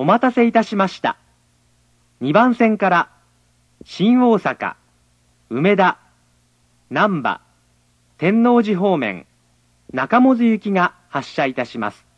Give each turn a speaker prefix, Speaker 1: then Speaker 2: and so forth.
Speaker 1: お待たせいたしました。2番線から新大阪、梅田、難波、天王寺方面、中百舌行きが発車いたします。